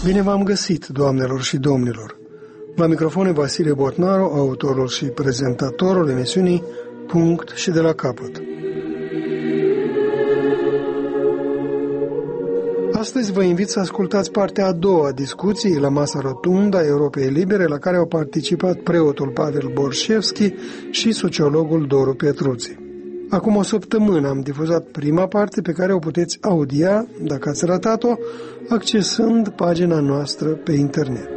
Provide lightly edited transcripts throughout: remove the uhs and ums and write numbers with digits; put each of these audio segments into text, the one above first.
Bine v-am găsit, doamnelor și domnilor! La microfon e Vasile Botnaru, autorul și prezentatorul emisiunii Punct și de la capăt. Astăzi vă invit să ascultați partea a doua a discuției la masa rotundă a Europei Libere, la care au participat preotul Pavel Borșevski și sociologul Doru Petruții. Acum o săptămână am difuzat prima parte pe care o puteți audia, dacă ați ratat-o, accesând pagina noastră pe internet.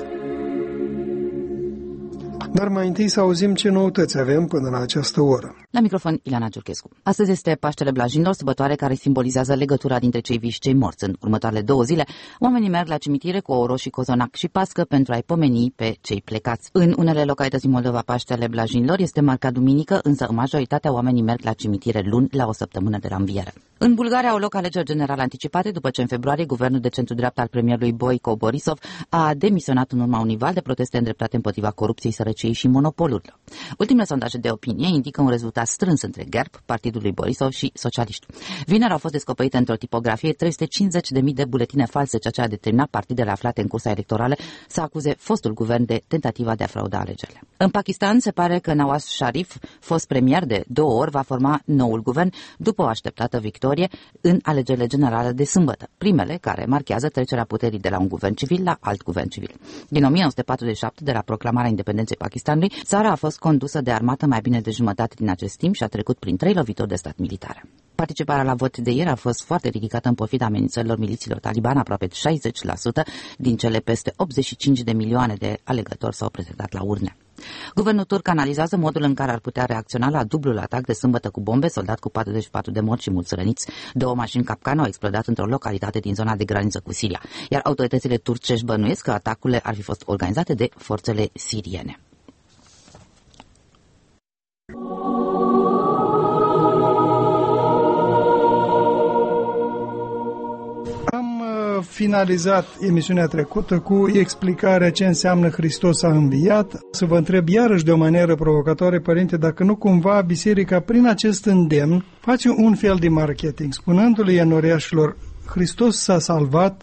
Dar mai întâi să auzim ce noutăți avem până la această oră. La microfon, Ileana Giurchescu. Astăzi este Paștele Blajinilor, sărbătoare care simbolizează legătura dintre cei vii și cei morți. În următoarele 2 zile, oamenii merg la cimitire cu ou roșii, cozonac și pască pentru a-i pomeni pe cei plecați. În unele localități din Moldova, Paștele Blajinilor este marcat duminică, însă majoritatea oamenii merg la cimitire luni, la o săptămână de la înviere. În Bulgaria au loc alegeri generale anticipate după ce în februarie guvernul de centru-dreapta al premierului Boyko Borisov a demisionat în urma unui val de proteste îndreptate împotriva corupției, sărăciei și monopolurilor. Ultimele sondaje de opinie indică un rezultat strâns între GERB, partidul lui Borisov, și socialiști. Vineri au fost descoperite într-o tipografie 350.000 de buletine false, ceea ce a determinat partidele aflate în cursa electorală să acuze fostul guvern de tentativa de a frauda alegerile. În Pakistan se pare că Nawaz Sharif, fost premier de 2 ori, va forma noul guvern după o așteptată victorie în alegerile generale de sâmbătă, primele care marchează trecerea puterii de la un guvern civil la alt guvern civil. Din 1947, de la proclamarea independenței Pakistanului, țara a fost condusă de armată mai bine de jumătate din acest timp și a trecut prin 3 lovituri de stat militare. Participarea la vot de ieri a fost foarte ridicată în pofida amenințărilor milițiilor taliban, aproape 60% din cele peste 85 de milioane de alegători s-au prezentat la urne. Guvernul turc analizează modul în care ar putea reacționa la dublul atac de sâmbătă cu bombe, soldat cu 44 de morți și mulți răniți. 2 mașini capcan au explodat într-o localitate din zona de graniță cu Siria, iar autoritățile turcești bănuiesc că atacurile ar fi fost organizate de forțele siriene. Finalizat emisiunea trecută cu explicarea ce înseamnă Hristos a înviat. Să vă întreb iarăși de o manieră provocatoare, părinte, dacă nu cumva biserica prin acest îndemn face un fel de marketing, spunându-le enoriașilor, Hristos s-a salvat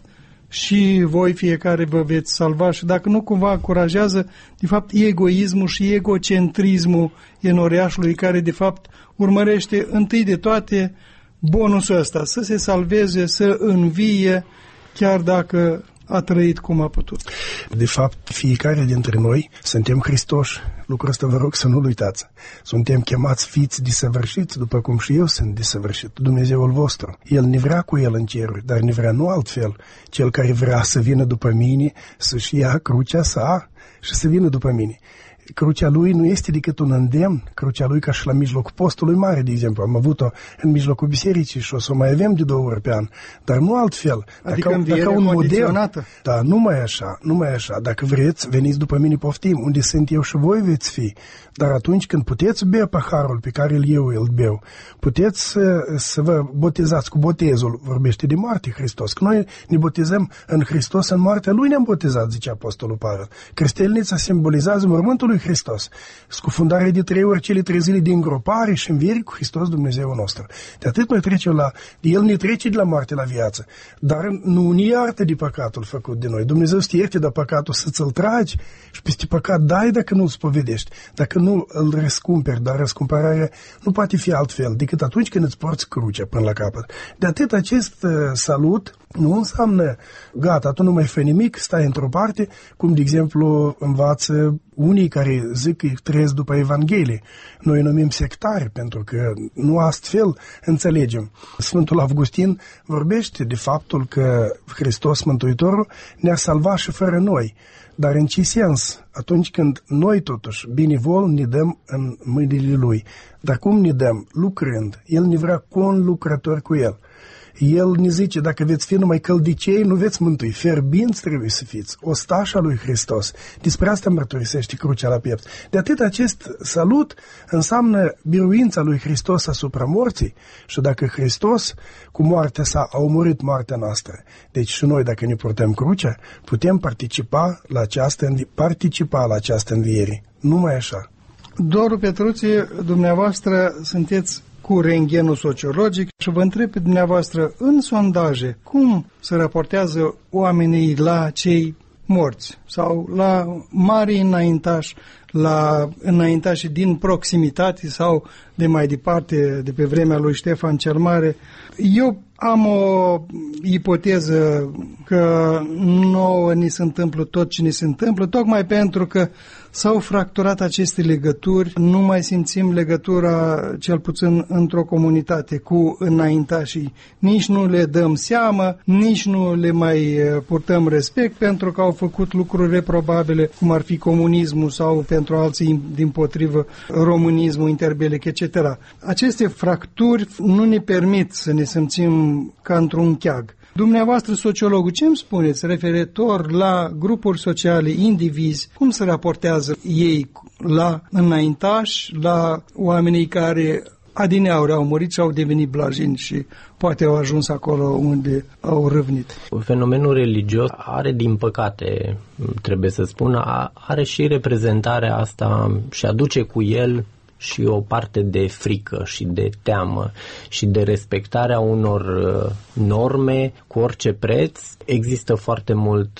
și voi fiecare vă veți salva, și dacă nu cumva încurajează de fapt egoismul și egocentrismul enoriașului, care de fapt urmărește întâi de toate bonusul ăsta, să se salveze, să învie, chiar dacă a trăit cum a putut. De fapt, fiecare dintre noi suntem Hristoși. Lucrul ăsta vă rog să nu-l uitați. Suntem chemați fiți desăvârșiți, după cum și eu sunt desăvârșit, Dumnezeul vostru. El ne vrea cu El în ceruri, dar ne vrea nu altfel. Cel care vrea să vină după mine, să-și ia crucea sa și să vină după mine. Crucea lui nu este decât un îndemn, crucea lui ca și la mijlocul postului mare, de exemplu. Am avut-o în mijlocul bisericii și o să o mai avem de 2 ori pe an, dar nu altfel. Adică dacă un model. Da, nu mai așa. Dacă vreți, veniți după mine, poftim, unde sunt eu și voi veți fi. Dar atunci când puteți bea paharul pe care eu îl beau, puteți să vă botezați cu botezul, vorbește de moarte Hristos, că noi ne botezăm în Hristos, în moartea lui ne-am botezat, zice Apostolul Pavel. Crestelnița simbolizează mormântul lui Hristos, scufundarea de 3 ori cele 3 zile de îngropare și înviere cu Hristos Dumnezeu nostru. De atât noi trecem El ne trece de la moarte la viață, dar nu ne iartă de păcatul făcut de noi. Dumnezeu să te ierte de păcatul, să ți-l tragi și peste păcat dai dacă nu îl spovedești, dacă nu îl răscumperi, dar răscumpărarea nu poate fi altfel decât atunci când îți porți crucea până la capăt. De atât acest salut nu înseamnă gata, tu nu mai fă nimic, stai într-o parte, cum de exemplu învață unii care zic că trăiesc după Evanghelie. Noi îi numim sectari, pentru că nu astfel înțelegem. Sfântul Augustin vorbește de faptul că Hristos Mântuitorul ne-a salvat și fără noi. Dar în ce sens? Atunci când noi totuși binevol ne dăm în mâinile Lui. Dar cum ne dăm? Lucrând. El ne vrea conlucrători cu El. El ne zice, dacă veți fi numai căldicei, nu veți mântui. Fierbinți trebuie să fiți, ostașa lui Hristos. Despre asta mărturisește crucea la piept. De atât acest salut înseamnă biruința lui Hristos asupra morții. Și dacă Hristos cu moartea sa a omorât moartea noastră, deci și noi, dacă ne purtăm crucea, putem participa la această înviere. Numai așa. Doru Petruții, dumneavoastră sunteți cu rentgenul sociologic și vă întreb pe dumneavoastră, în sondaje, cum se raportează oamenii la cei morți sau la mari înaintași, la înaintași din proximitate sau de mai departe, de pe vremea lui Ștefan cel Mare. Eu am o ipoteză că nouă ni se întâmplă tot ce ni se întâmplă, tocmai pentru că s-au fracturat aceste legături, nu mai simțim legătura, cel puțin într-o comunitate, cu înaintașii. Nici nu le dăm seamă, nici nu le mai purtăm respect pentru că au făcut lucruri reprobabile, cum ar fi comunismul sau pentru alții, dimpotrivă, românismul, interbelic, etc. Aceste fracturi nu ne permit să ne simțim ca într-un cheag. Dumneavoastră, sociologul, ce îmi spuneți referitor la grupuri sociale, indivizi, cum se raportează ei la înaintași, la oamenii care adineauri au murit și au devenit blajini și poate au ajuns acolo unde au râvnit? Fenomenul religios are, din păcate, trebuie să spun, are și reprezentarea asta și aduce cu el și o parte de frică și de teamă și de respectarea unor norme cu orice preț. Există foarte mult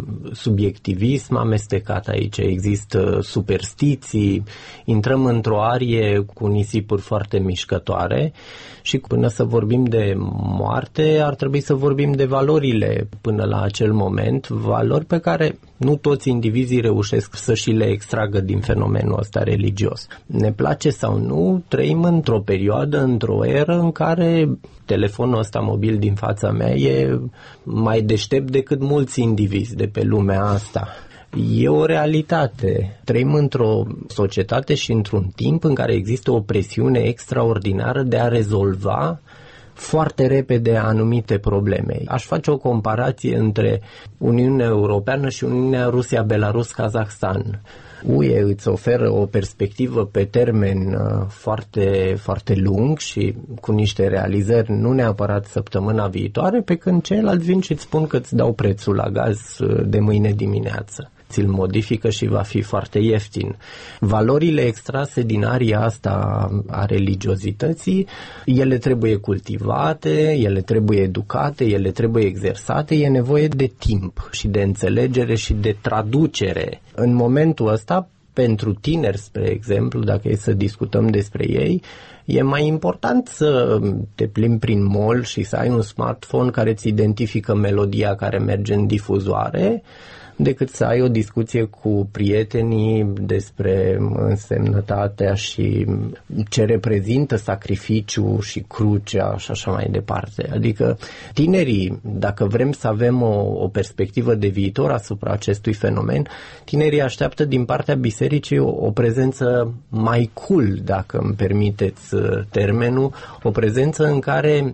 subiectivism amestecat aici, există superstiții, intrăm într-o arie cu nisipuri foarte mișcătoare și până să vorbim de moarte ar trebui să vorbim de valorile până la acel moment, valori pe care nu toți indivizii reușesc să și le extragă din fenomenul ăsta religios. Ne place sau nu, trăim într-o perioadă, într-o eră în care telefonul ăsta mobil din fața mea e mai deștept decât mulți indivizi de pe lumea asta. E o realitate. Trăim într-o societate și într-un timp în care există o presiune extraordinară de a rezolva foarte repede anumite probleme. Aș face o comparație între Uniunea Europeană și Uniunea Rusia-Belarus-Kazahstan. UE îți oferă o perspectivă pe termen foarte, foarte lung și cu niște realizări nu neapărat săptămâna viitoare, pe când ceilalți vin și îți spun că îți dau prețul la gaz de mâine dimineață. Ți-l modifică și va fi foarte ieftin. Valorile extrase din aria asta a religiozității, ele trebuie cultivate, ele trebuie educate, ele trebuie exersate, e nevoie de timp și de înțelegere și de traducere. În momentul ăsta, pentru tineri, spre exemplu, dacă e să discutăm despre ei, e mai important să te plimbi prin mall și să ai un smartphone care îți identifică melodia care merge în difuzoare, decât să ai o discuție cu prietenii despre însemnătatea și ce reprezintă sacrificiul și crucea și așa mai departe. Adică tinerii, dacă vrem să avem o perspectivă de viitor asupra acestui fenomen, tinerii așteaptă din partea bisericii o prezență mai cool, dacă îmi permiteți termenul, o prezență în care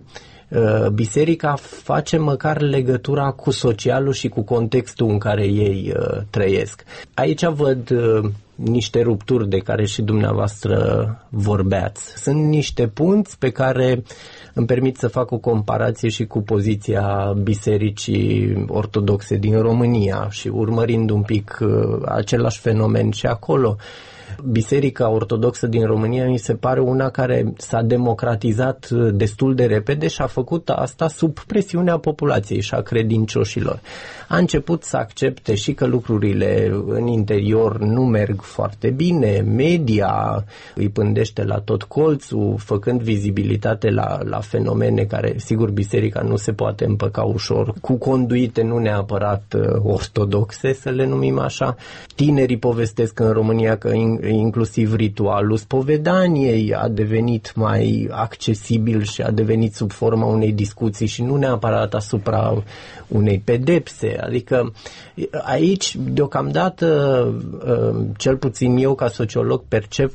biserica face măcar legătura cu socialul și cu contextul în care ei trăiesc. Aici văd niște rupturi de care și dumneavoastră vorbeați. Sunt niște punți pe care îmi permit să fac o comparație și cu poziția bisericii ortodoxe din România și urmărind un pic același fenomen și acolo. Biserica ortodoxă din România mi se pare una care s-a democratizat destul de repede și a făcut asta sub presiunea populației și a credincioșilor. A început să accepte și că lucrurile în interior nu merg foarte bine, media îi pândește la tot colțul, făcând vizibilitate la fenomene care, sigur, biserica nu se poate împăca ușor cu conduite nu neapărat ortodoxe, să le numim așa. Tinerii povestesc în România că inclusiv ritualul spovedaniei a devenit mai accesibil și a devenit sub forma unei discuții și nu neapărat asupra unei pedepse. Adică aici, deocamdată, cel puțin eu ca sociolog percep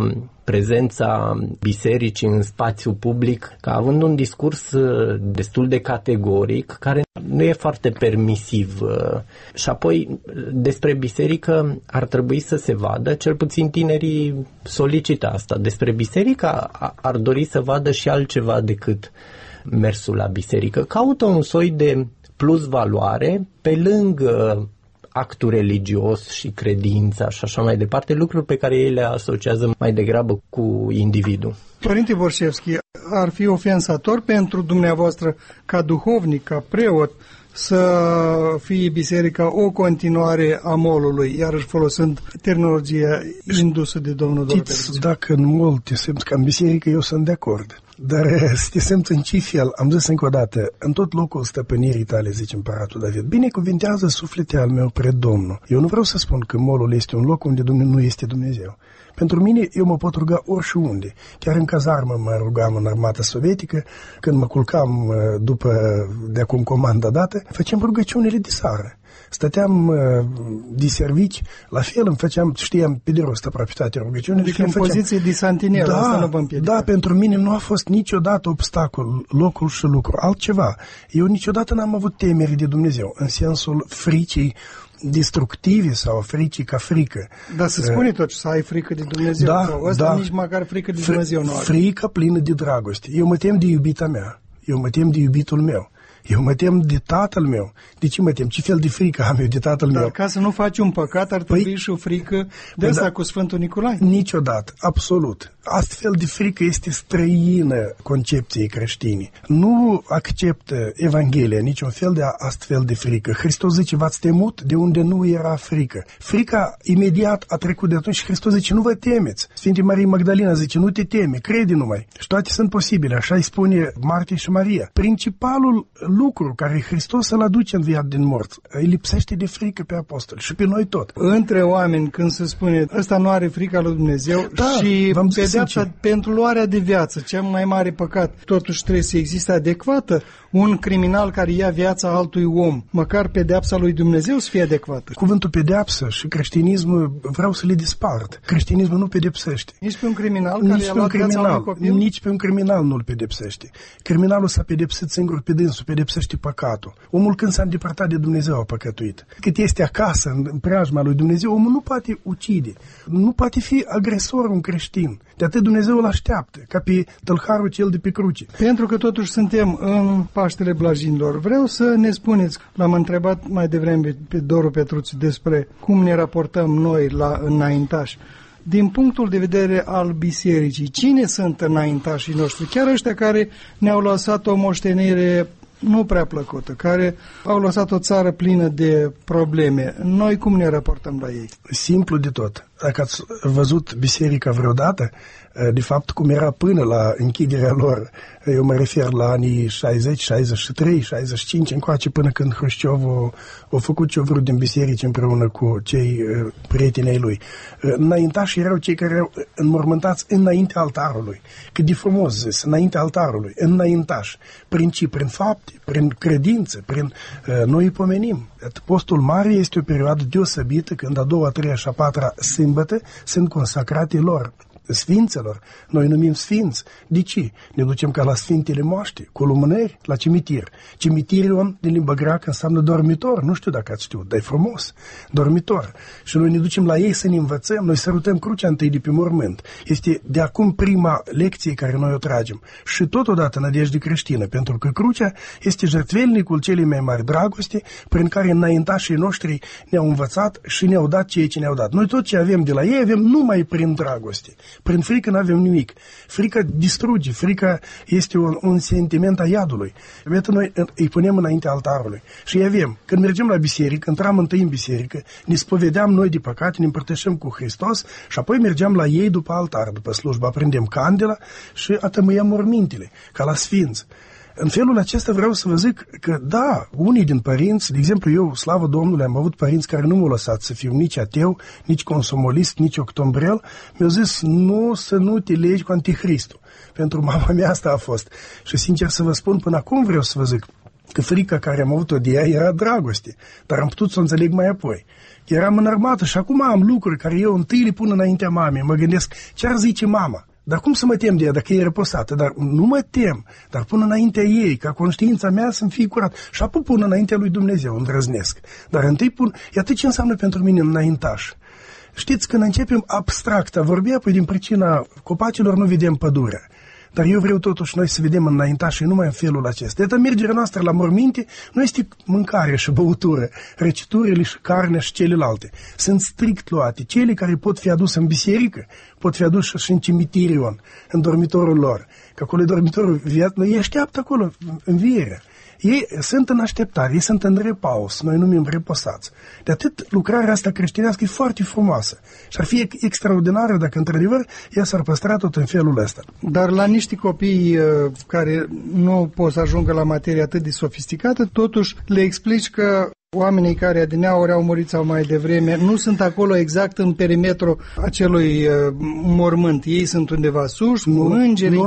prezența bisericii în spațiu public ca având un discurs destul de categoric, care nu e foarte permisiv. Și apoi, despre biserică ar trebui să se vadă, cel puțin tinerii solicită asta, despre biserică ar dori să vadă și altceva decât mersul la biserică. Caută un soi de plus valoare pe lângă actul religios și credința și așa mai departe, lucruri pe care ei le asociază mai degrabă cu individul. Părinte Borșevski, ar fi ofensator pentru dumneavoastră ca duhovnic, ca preot, să fie biserica o continuare a molului, iarăși folosind terminologia indusă de domnul Doropeț? Dacă în mol te simți ca în biserică, eu sunt de acord. Dar să te simți în ce fel, am zis încă o dată, în tot locul stăpânirii tale, zice împăratul David, binecuvintează sufletul al meu pred Domnul. Eu nu vreau să spun că molul este un loc unde nu este Dumnezeu. Pentru mine, eu mă pot ruga oriunde. Chiar în cazarmă mă rugam în armata sovietică, când mă culcam după de acum comanda dată, făceam rugăciunile de seară. Stăteam de servici, la fel știam pe de rost aproape toate rugăciunile. Adică în poziție de santinel, asta nu vă împiedică. Da, pentru mine nu a fost niciodată obstacol, locul și lucru, altceva. Eu niciodată n-am avut temere de Dumnezeu, în sensul fricii destructive sau fricii ca frică. Dar se spune totuși să ai frică de Dumnezeu. Ăsta nici măcar frică de Dumnezeu nu are. Frică plină de dragoste. Eu mă tem de iubita mea. Eu mă tem de iubitul meu. Eu mă tem de tatăl meu. De ce mă tem? Ce fel de frică am eu de tatăl meu? Dar ca să nu faci un păcat, ar trebui și o frică de asta cu Sfântul Nicolae. Niciodată, absolut. Astfel de frică este străină concepției creștine. Nu acceptă Evanghelia niciun fel de astfel de frică. Hristos zice, v-ați temut de unde nu era frică. Frica imediat a trecut de atunci și Hristos zice, nu vă temeți. Sfântul Maria Magdalena zice, nu te teme, crede numai. Și toate sunt posibile, așa îi spune Martie și Maria. Principalul lucru care Hristos îl aduce în viața din morți îi lipsește de frică pe apostoli și pe noi tot. Între oameni, când se spune, ăsta nu are frica lui Dumnezeu, și pedeapsa pentru luarea de viață, cel mai mare păcat, totuși trebuie să existe adecvată. Un criminal care ia viața altui om, măcar pedeapsa lui Dumnezeu să fie adecvată. Cuvântul pedeapsă și creștinismul vreau să le dispart. Creștinismul nu pedepsește. Nici pe un criminal care i-a luat viața unui copil? Nici pe un criminal nu îl pedepsește. Criminalul s-a pedepsit singur pe dânsul, pedepsește păcatul. Omul când s-a îndepărtat de Dumnezeu a păcătuit. Cât este acasă, în preajma lui Dumnezeu, omul nu poate ucide. Nu poate fi agresor un creștin. De atât Dumnezeu îl așteaptă, ca pe tălharul cel de pe cruce. Pentru că totuși suntem în Paștele Blajinilor, vreau să ne spuneți, l-am întrebat mai devreme pe Doru Petruțiu despre cum ne raportăm noi la înaintași. Din punctul de vedere al bisericii, cine sunt înaintașii noștri? Chiar ăștia care ne-au lăsat o moștenire nu prea plăcută, care au lăsat o țară plină de probleme. Noi cum ne raportăm la ei? Simplu de tot. Dacă ați văzut biserica vreodată, de fapt cum era până la închiderea lor, eu mă refer la anii 60, 63, 65, încoace până când Hrușciov a făcut ce-o vrut din biserici împreună cu cei prietenii lui. Înaintași erau cei care erau înmormântați înaintea altarului. Cât de frumos zis, înaintea altarului, înaintași. Prin ce? Prin fapte, prin credință, noi îi pomenim. Postul mare este o perioadă deosebită când a doua, a treia și a patra sâmbătă sunt consacrate lor, sfințelor. Noi numim sfinți. De ce? Ne ducem ca la sfintele moaște, cu lumânări, la cimitir. Cimitirion, din limba greacă, înseamnă dormitor. Nu știu dacă ați știut, dar e frumos. Dormitor. Și noi ne ducem la ei să ne învățăm, noi sărutăm crucea întâi de pe mormânt. Este de acum prima lecție care noi o tragem. Și totodată nădejde creștină, pentru că crucea este jertfelnicul celei mai mari dragoste, prin care înaintașii noștri ne-au învățat și ne-au dat ceea ce ne-au dat. Noi tot ce avem de la ei avem numai prin dragoste. Prin frică nu avem nimic. Frica distruge, frica este un sentiment a iadului. Iată, noi îi punem înaintea altarului și îi avem. Când mergem la biserică, intram întâi în biserică, ne spovedeam noi de păcate, ne împărtășim cu Hristos și apoi mergeam la ei după altar, după slujbă, aprindem candela și atămâiam mormintele, ca la sfinți. În felul acesta vreau să vă zic că, da, unii din părinți, de exemplu eu, slavă Domnului, am avut părinți care nu m-au lăsat să fiu nici ateu, nici consumolist, nici octombrel, mi-au zis să nu te legi cu Anticristul. Pentru mama mea asta a fost. Și sincer să vă spun, până acum vreau să vă zic că frica care am avut-o de ea era dragoste, dar am putut să o înțeleg mai apoi. Eram în armată și acum am lucruri care eu întâi le pun înaintea mamei, mă gândesc ce ar zice mama. Dar cum să mă tem de ea dacă e răposată? Dar nu mă tem, dar pun înaintea ei, ca conștiința mea să-mi fie curat. Și apoi pun înaintea lui Dumnezeu, îndrăznesc. Dar întâi pun, iată ce înseamnă pentru mine înaintaș. Știți, când începem abstract a vorbi, apoi din pricina copacilor nu vedem pădurea. Dar eu vreau totuși noi să vedem înaintașii numai în felul acesta. Iată, mergerea noastră la morminte nu este mâncare și băutură, răciturile și carne și celelalte. Sunt strict luate. Cele care pot fi aduse în biserică, pot fi aduse și în cimitirion, în dormitorul lor. Că acolo e dormitorul viață, ei așteaptă acolo învierea. Ei sunt în așteptare, ei sunt în repaus, noi numim reposați. De atât, lucrarea asta creștinească e foarte frumoasă și ar fi extraordinară dacă, într-adevăr, ea s-ar păstra tot în felul ăsta. Dar la niște copii care nu pot să ajungă la materie atât de sofisticată, totuși le explici că oamenii care adineauri au murit sau mai devreme nu sunt acolo exact în acelui mormânt. Ei sunt undeva sus, cu îngerii.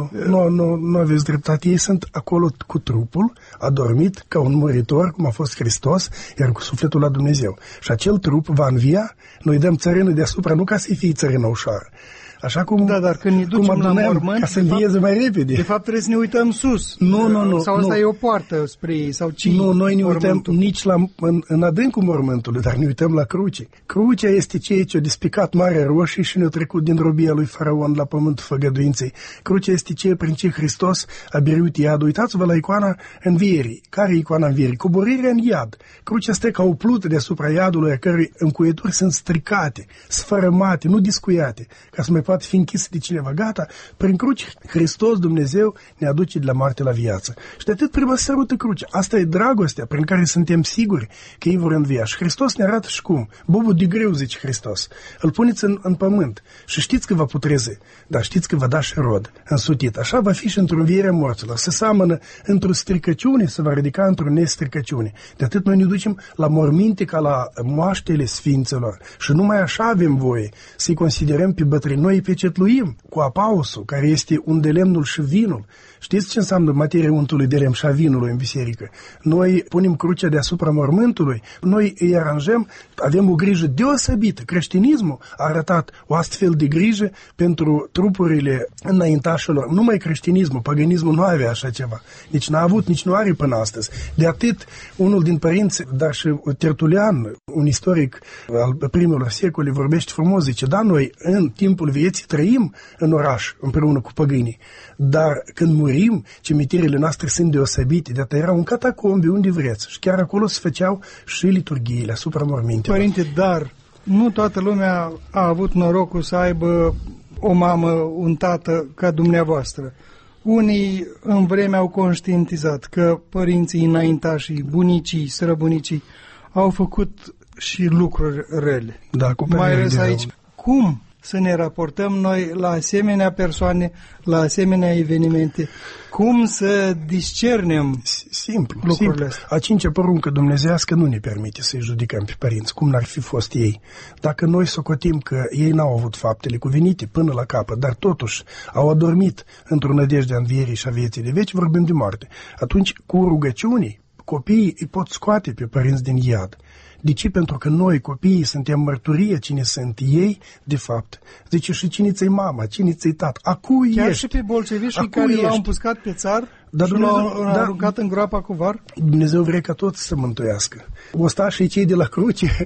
Nu aveți dreptate. Ei sunt acolo cu trupul, adormit ca un muritor, cum a fost Hristos, iar cu sufletul la Dumnezeu. Și acel trup va învia, noi dăm țărână deasupra, nu ca să-i fie țărână ușoară. Așa cum, da, dar când ne ducem la mormânt, ca să învieze mai repede. De fapt trebuie să ne uităm sus. Nu. Sau asta e o poartă spre ei, sau ce? Nu, noi ne uităm nici în adâncul mormântului, dar ne uităm la cruce. Crucea este ceea ce a despicat Marea Roșie și ne-a trecut din robia lui Faraon la pământul făgăduinței. Crucea este ceea prin ce Hristos a biruit iadul. Uitați-vă la icoana învierii. Care e icoana învierii? Coborârea în iad. Crucea stă ca o plută deasupra iadului, a cărui încuieturi sunt stricate, sfărâmate, nu discuiate, ca să mai poate fi închis de cineva. Gata, prin cruce, Hristos, Dumnezeu, ne aduce de la moarte la viață. Și de atât trebuie să sărută crucea. Asta e dragostea prin care suntem siguri că ei vor învia. Și Hristos ne arată și cum. Bobul de greu, zice Hristos. Îl puneți în pământ și știți că va putreze, dar știți că va da și rod însutit. Așa va fi și într-o învierea morților. Se seamănă într-o stricăciune, se va ridica într-o nestricăciune. De atât noi ne ducem la morminte ca la moaștele sfinților. Și numai așa avem voie să-i considerăm pe bătrâni. Noi pecetluim cu apausul, care este un de lemnul și vinul. Știți ce înseamnă materia untului de lemn și a vinului în biserică? Noi punem crucea deasupra mormântului, noi îi aranjăm, avem o grijă deosebită. Creștinismul a arătat o astfel de grijă pentru trupurile înaintașilor. Numai creștinismul, paganismul nu avea așa ceva. Nici n-a avut, nici nu are până astăzi. De atât, unul din părinți, dar și Tertulian, un istoric al primelor secole, vorbește frumos, zice, da, noi în timpul vieții trăim în oraș împreună cu păgânii, dar când murim, cimitirile noastre sunt deosebite, de-atât erau în catacombe, unde vreți, și chiar acolo se făceau și liturghiile asupra mormintelor. Părinte, dar nu toată lumea a avut norocul să aibă o mamă, un tată ca dumneavoastră. Unii în vreme au conștientizat că părinții înaintașii, bunicii, străbunicii au făcut și lucruri rele. Da, cu mai ales aici. Cum să ne raportăm noi la asemenea persoane, la asemenea evenimente? Cum să discernem lucrurile astea? A cincea poruncă dumnezeiască nu ne permite să-i judecăm pe părinți, cum n-ar fi fost ei. Dacă noi socotim că ei n-au avut faptele cuvenite până la capăt, dar totuși au adormit într-o nădejde a învierii și a vieții de veci, vorbim de moarte. Atunci, cu rugăciunii, copiii îi pot scoate pe părinți din iad. De ce? Pentru că noi, copiii, suntem mărturie cine sunt ei, de fapt. Zice, și cine ți-i mama, cine ți-i tat, acu ești. Chiar și pe bolșeviștii care l-au împuscat pe țar și l-au aruncat în groapa cu var? Dumnezeu vrea ca toți să mântuiască. Ostașii cei de la cruce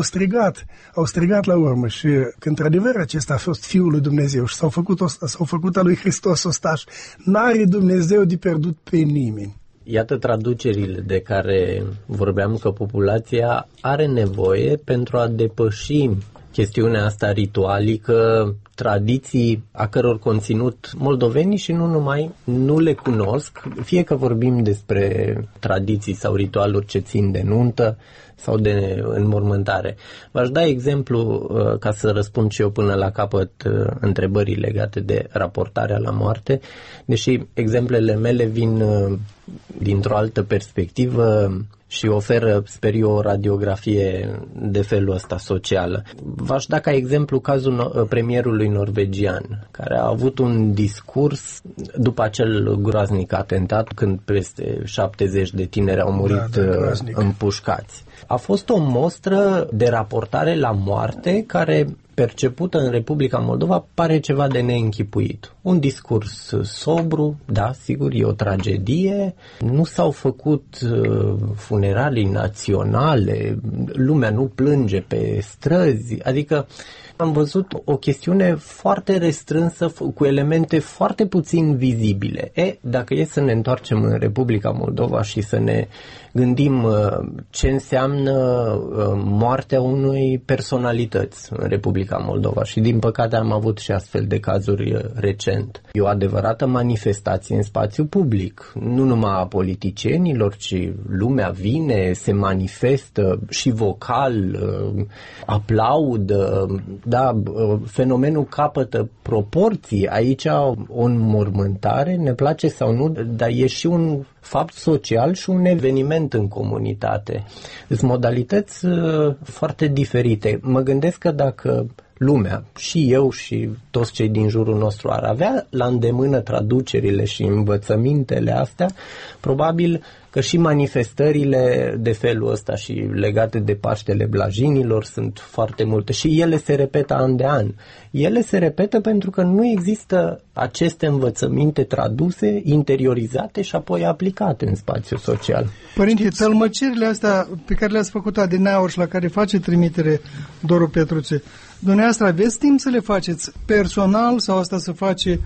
au strigat la urmă și că într-adevăr acesta a fost Fiul lui Dumnezeu și s-au făcut a lui Hristos ostaș. N-are Dumnezeu de pierdut pe nimeni. Iată traducerile de care vorbeam, că populația are nevoie pentru a depăși chestiunea asta ritualică, tradiții a căror conținut moldovenii și nu numai nu le cunosc, fie că vorbim despre tradiții sau ritualuri ce țin de nuntă sau de înmormântare. V-aș da exemplu, ca să răspund și eu până la capăt întrebării legate de raportarea la moarte, deși exemplele mele vin dintr-o altă perspectivă și oferă, sper eu, o radiografie de felul ăsta socială. V-aș da ca exemplu cazul premierului norvegian, care a avut un discurs după acel groaznic atentat, când peste 70 de tineri au murit împușcați. A fost o mostră de raportare la moarte care, percepută în Republica Moldova, pare ceva de neînchipuit. Un discurs sobru, da, sigur, e o tragedie, nu s-au făcut funeralii naționale, lumea nu plânge pe străzi, adică am văzut o chestiune foarte restrânsă, cu elemente foarte puțin vizibile. Dacă e să ne întoarcem în Republica Moldova și să ne gândim ce înseamnă moartea unei personalități în Republica Moldova, și din păcate am avut și astfel de cazuri recent. E o adevărată manifestație în spațiu public, nu numai a politicienilor, ci lumea vine, se manifestă și vocal, aplaudă, da, fenomenul capătă proporții. Aici o înmormântare, ne place sau nu, dar e și un fapt social și un eveniment în comunitate. Sunt modalități foarte diferite. Mă gândesc că dacă lumea, și eu și toți cei din jurul nostru, ar avea la îndemână traducerile și învățămintele astea, probabil că și manifestările de felul ăsta și legate de Paștele Blajinilor sunt foarte multe și ele se repetă an de an. Ele se repetă pentru că nu există aceste învățăminte traduse, interiorizate și apoi aplicate în spațiul social. Părinte, tălmăcirile astea pe care le-ați făcut adineauri și la care face trimitere Doru Petruțe, dumneavoastră aveți timp să le faceți personal sau asta se face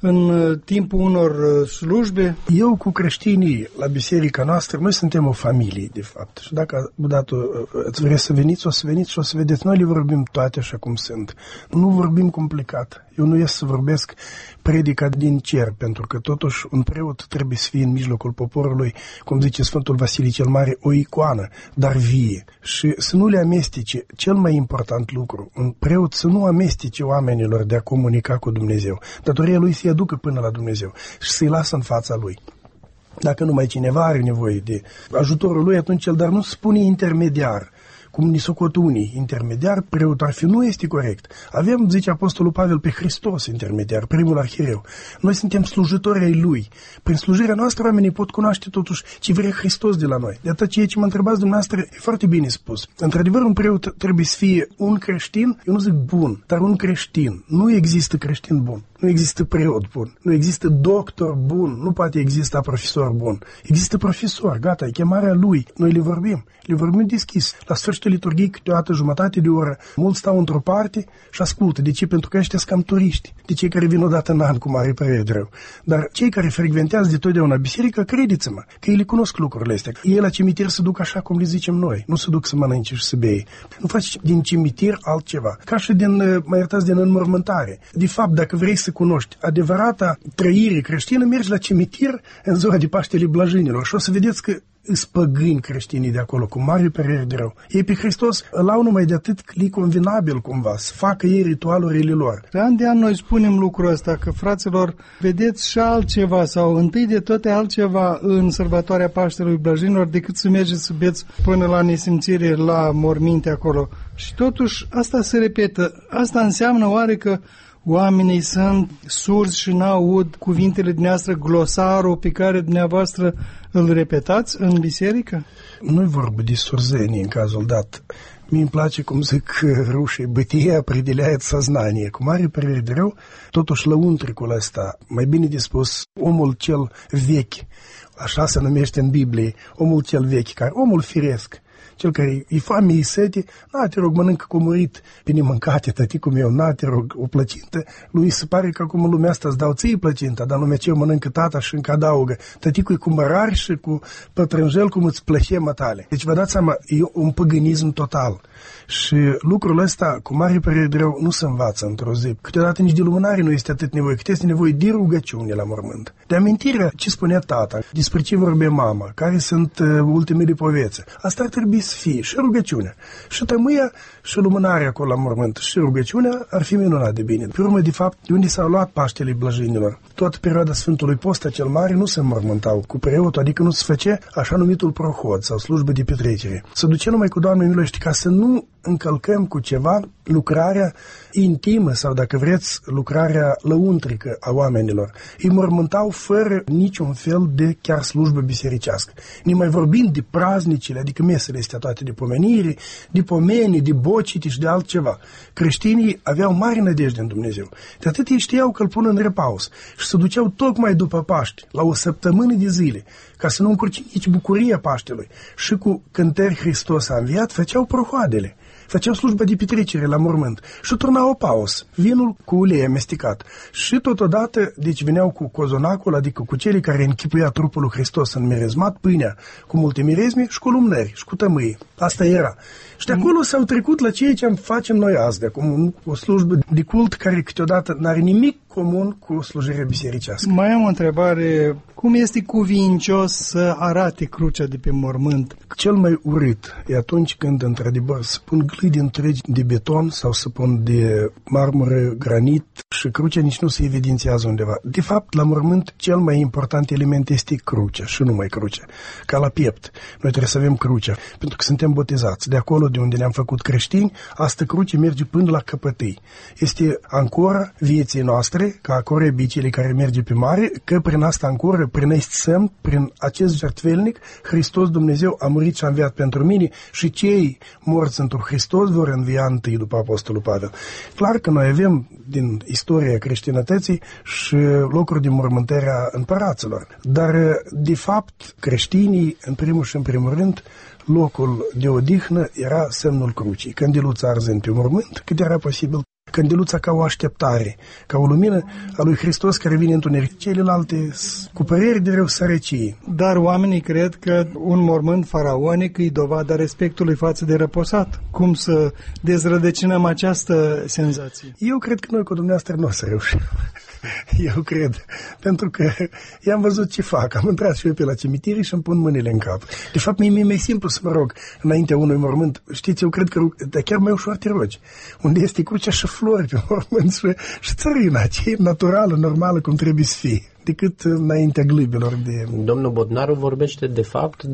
în timpul unor slujbe? Eu cu creștinii la biserica noastră, noi suntem o familie, de fapt. Și dacă odată îți vreți să veniți, o să veniți și o să vedeți. Noi le vorbim toate așa cum sunt. Nu vorbim complicat. Eu nu ies să vorbesc predica din cer, pentru că totuși un preot trebuie să fie în mijlocul poporului, cum zice Sfântul Vasile cel Mare, o icoană, dar vie. Și să nu le amestece, cel mai important lucru, un preot să nu amestece oamenilor de a comunica cu Dumnezeu. Datoria lui să-i aducă până la Dumnezeu și să-i lasă în fața lui. Dacă numai cineva are nevoie de ajutorul lui, atunci el, dar nu spune intermediar, cum ni socot unii, intermediar, preot ar fi, nu este corect. Avem, zice Apostolul Pavel, pe Hristos intermediar, primul arhiereu. Noi suntem slujitori ai Lui. Prin slujirea noastră oamenii pot cunoaște totuși ce vrea Hristos de la noi. De atât ceea ce mă întrebați dumneavoastră e foarte bine spus. Într-adevăr, un preot trebuie să fie un creștin, eu nu zic bun, dar un creștin. Nu există creștin bun. Nu există preot bun, nu există doctor bun, nu poate exista profesor bun. Există profesor, gata, e chemarea lui. Noi le vorbim deschis. La sfârșitul liturgiei, câteodată jumătate de oră, mulți stau într-o parte și ascultă. De ce? Pentru că ăștia sunt cam turiști. De cei care vin odată în an, cum are părere rău. Dar cei care frecventează de totdeauna biserică, credeți-mă, că ei le cunosc lucrurile astea. Ei la cimitir se duc așa cum le zicem noi. Nu se duc să mănânce și să bei. Nu faci din cimitir altceva. Ca și din, mă iertați, din înmormântare. De fapt, dacă vrei să cunoști adevărata trăire creștină, mergi la cimitir în ziua de Paștele Blajinilor și o să vedeți că îs păgâni creștinii de acolo, cu mare părere de rău. Ei pe Hristos îl au numai de atât că e convenabil cumva, să facă ei ritualurile lor. De an de an noi spunem lucrul ăsta, că fraților, vedeți și altceva sau întâi de toate altceva în sărbătoarea Paștelui Blajinilor decât să mergeți să beți până la nesimțire la morminte acolo. Și totuși asta se repetă. Asta înseamnă oare că oamenii sunt surzi și n-aud cuvintele dumneavoastră, glosarul pe care dumneavoastră îl repetați în biserică? Nu-i vorbă de surzenie în cazul dat. Mie îmi place, cum zic rușii, bătia определяет сознание. Cu mare părere de rău, totuși lăuntricul ăsta, mai bine de spus, omul cel vechi, așa se numește în Biblie, omul cel vechi, care omul firesc, cel care e foame, e sete, na, te rog, mănâncă cu murit pe nemâncate, tăticul meu, na, te rog, o plăcintă. Lui se pare că acum în lumea asta îți dau ție plăcinta, dar în lumea ce mănâncă tata și încă adaugă. Tăticul e cu mărari și cu pătrânjel cum îți plăcea mătale. Deci vă dați seama, e un păgânism total. Și lucrul ăsta, cu mare părere de rău, nu se învață într-o zi. Câteodată nici de lumânare nu este atât nevoie, cât este nevoie de rugăciune la mormânt. De amintirea ce spunea tata, despre ce vorbea mama, care sunt ultimele povețe. Asta ar trebui să fie și rugăciunea. Și tămâia și lumânarea acolo la mormânt și rugăciunea ar fi minunat de bine. Pe urmă, de fapt, de unde s-au luat Paștele Blajinilor? Toată perioada Sfântului Post cel Mare nu se înmormântau cu preotul, adică nu se făcea așa numitul prohod sau slujbă de petrecere. Se duce numai cu Doamne miluiește, ca să nu încălcăm cu ceva lucrarea intimă sau, dacă vreți, lucrarea lăuntrică a oamenilor. Îi mormântau fără niciun fel de chiar slujbă bisericească. Ne mai vorbind de praznicile, adică mesele astea toate de pomenire, de pomeni, de bocite și de altceva. Creștinii aveau mare nădejde în Dumnezeu. De atât ei știau că îl pun în repaus și se duceau tocmai după Paște, la o săptămână de zile, ca să nu încurce nici bucuria Paștelui. Și cu cântări Hristos a înviat, făceau prohoadele. făceau slujba de petrecere la mormânt și turnau o paus, vinul cu ulei amestecat. Și totodată, deci veneau cu cozonacul, adică cu cele care închipuia trupul lui Hristos în mirezmat, pâinea cu multe mirezme și cu lumânări și cu tămâie. Asta era. Și de acolo s-au trecut la ceea ce facem noi azi, de acum o slujbă de cult care câteodată n-are nimic comun cu slujirea bisericească. Mai am o întrebare. Cum este cuvincios să arate crucea de pe mormânt? Cel mai urât e atunci când, într-adevăr, să pun glădi întregi de beton sau să pun de marmură, granit și crucea nici nu se evidențiază undeva. De fapt, la mormânt, cel mai important element este crucea și numai crucea. Ca la piept. Noi trebuie să avem crucea, pentru că suntem botezați. De acolo de unde ne-am făcut creștini, asta cruce merge până la căpătâi. Este ancora vieții noastre, ca ancora bicele care merge pe mare, că prin asta ancoră, prin acest semn, prin acest jertfelnic, Hristos Dumnezeu a murit și a înviat pentru mine și cei morți într-un Hristos vor învia întâi după Apostolul Pavel. Clar că noi avem din istoria creștinătății și locuri de mormântare a împăraților, dar de fapt creștinii, în primul și în primul rând, locul de odihnă era semnul crucii. Candeluța arzând pe mormânt, cât era posibil, candeluța ca o așteptare, ca o lumină a lui Hristos care vine întuneric. Celelalte cu păreri de rău sărăcie. Dar oamenii cred că un mormânt faraonic îi dovada respectului față de răposat. Cum să dezrădăcinăm această senzație? Eu cred că noi cu dumneavoastră nu o să reușim. Eu cred. Pentru că i-am văzut ce fac. Am intrat și eu pe la cimitir și îmi pun mâinile în cap. De fapt, mi-e mai simplu să mă rog înaintea unui mormânt. Știți, eu cred că chiar mai ușor te rogi. Unde este crucea și flori pe mormânt și țărâna, ce e naturală, normală, cum trebuie să fie, decât înaintea glâbilor de... Domnul Bodnaru vorbește de fapt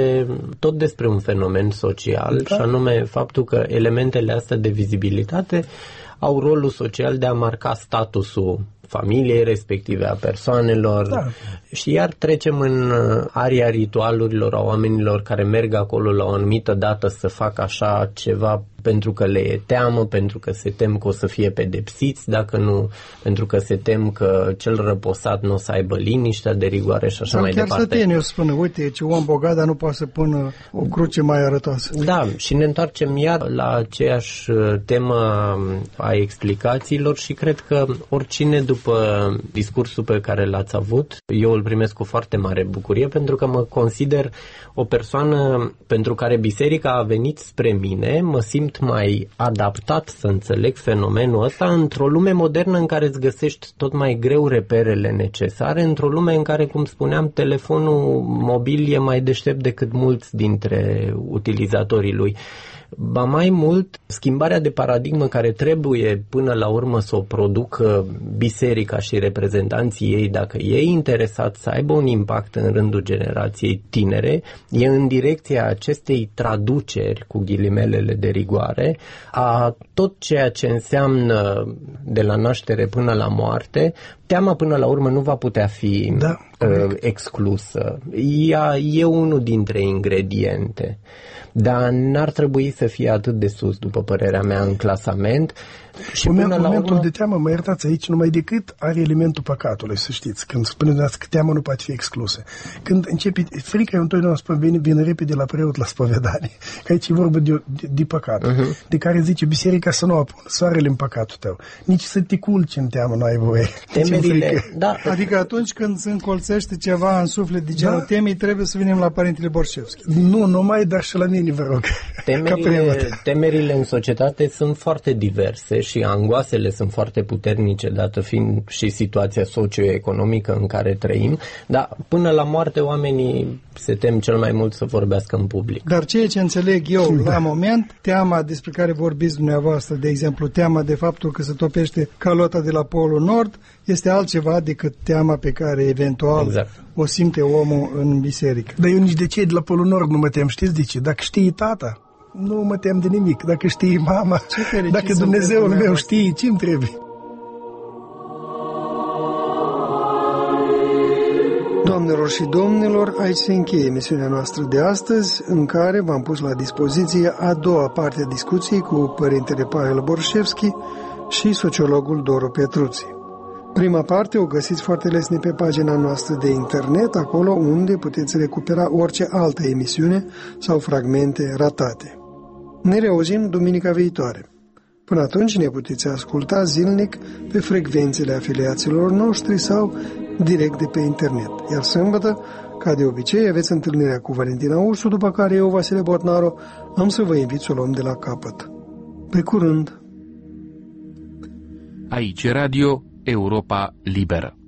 tot despre un fenomen social, și anume faptul că elementele astea de vizibilitate au rolul social de a marca statusul familiei respective, a persoanelor. Da. Și iar trecem în aria ritualurilor a oamenilor care merg acolo la o anumită dată să facă așa ceva pentru că le e teamă, pentru că se tem că o să fie pedepsiți, dacă nu, pentru că se tem că cel răposat nu o să aibă liniștea de rigoare și așa sau mai chiar departe. Sau chiar să spune, uite, ce om bogat, dar nu poate să pună o cruce mai arătoasă. Da, și ne întoarcem iar la aceeași temă a explicațiilor și cred că oricine după discursul pe care l-ați avut, eu îl primesc cu foarte mare bucurie pentru că mă consider o persoană pentru care biserica a venit spre mine, mă simt mai adaptat să înțeleg fenomenul ăsta într-o lume modernă în care îți găsești tot mai greu reperele necesare, într-o lume în care, cum spuneam, telefonul mobil e mai deștept decât mulți dintre utilizatorii lui. Ba mai mult, schimbarea de paradigmă care trebuie până la urmă să o producă biserica și reprezentanții ei, dacă e interesat să aibă un impact în rândul generației tinere, e în direcția acestei traduceri, cu ghilimelele de rigoare, a tot ceea ce înseamnă de la naștere până la moarte. Teama până la urmă nu va putea fi exclusă. Ea e unul dintre ingrediente, dar n-ar trebui să fie atât de sus, după părerea mea, în clasament. Și momentul de teamă, mă iertați, aici numai decât are elementul păcatului, să știți. Când spuneți că teama nu poate fi exclusă. Când începe frica, eu întotdeauna spun, vine repede la preot la spovedanie. Că aici e vorba de păcat, de care zice biserica să nu apună soarele în păcatul tău. Nici să te culci în teamă nu ai voie. Temerile, da. Adică atunci când se încolțește ceva în suflet de genul temei, trebuie să venim la Părintele Borșevski. Nu numai, dar și la mine, vă rog. Temerile în societate sunt foarte diverse și angoasele sunt foarte puternice, dată fiind și situația socioeconomică în care trăim, dar până la moarte oamenii se tem cel mai mult să vorbească în public. Dar ceea ce înțeleg eu la moment, teama despre care vorbiți dumneavoastră, de exemplu, teama de faptul că se topește calota de la Polul Nord, este altceva decât teama pe care eventual o simte omul în biserică. Dar eu nici de cei de la Polul Nord nu mă tem, știți de ce? Dacă știi tata, nu mă tem de nimic. Dacă știi mama, dacă Dumnezeul meu știe, ce-mi trebuie? Doamnelor și domnilor, aici se încheie emisiunea noastră de astăzi, în care v-am pus la dispoziție a doua parte a discuției cu Părintele Pavel Borșevski și sociologul Doru Petruți. Prima parte o găsiți foarte lesne pe pagina noastră de internet, acolo unde puteți recupera orice altă emisiune sau fragmente ratate. Ne reauzim duminica viitoare. Până atunci ne puteți asculta zilnic pe frecvențele afiliaților noștri sau direct de pe internet. Iar sâmbătă, ca de obicei, aveți întâlnirea cu Valentina Ursu, după care eu, Vasile Botnaru, am să vă invit să o luăm de la capăt. Pe curând! Aici Radio Europa Liberă.